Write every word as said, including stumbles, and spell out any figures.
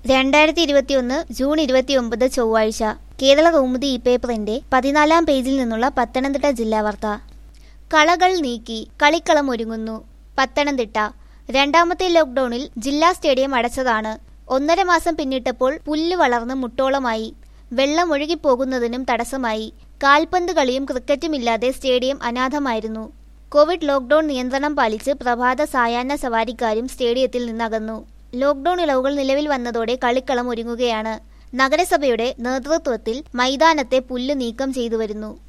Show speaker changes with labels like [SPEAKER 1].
[SPEAKER 1] രണ്ടായിരത്തി ഇരുപത്തിയൊന്ന് ജൂൺ ഇരുപത്തിയൊമ്പത് ചൊവ്വാഴ്ച കേരള കൗമുദി ഈ പേപ്പറിന്റെ പതിനാലാം പേജിൽ നിന്നുള്ള പത്തനംതിട്ട ജില്ലാ വാർത്ത. കളകൾ നീക്കി കളിക്കളം ഒരുങ്ങുന്നു. പത്തനംതിട്ട രണ്ടാമത്തെ ലോക്ഡൌണിൽ ജില്ലാ സ്റ്റേഡിയം അടച്ചതാണ്. ഒന്നര മാസം പിന്നിട്ടപ്പോൾ പുല്ല് വളർന്ന് മുട്ടോളമായി. വെള്ളം ഒഴുകിപ്പോകുന്നതിനും തടസ്സമായി. കാൽപന്ത് കളിയും ക്രിക്കറ്റുമില്ലാതെ സ്റ്റേഡിയം അനാഥമായിരുന്നു. കോവിഡ് ലോക്ഡൌൺ നിയന്ത്രണം പാലിച്ച് പ്രഭാത സായാഹ്ന സവാരിക്കാരും സ്റ്റേഡിയത്തിൽ നിന്നകന്നു. ലോക്ഡൌൺ ഇളവുകൾ നിലവിൽ വന്നതോടെ കളിക്കളം ഒരുങ്ങുകയാണ്. നഗരസഭയുടെ നേതൃത്വത്തിൽ മൈതാനത്തെ പുല്ല് നീക്കം ചെയ്തു വരുന്നു.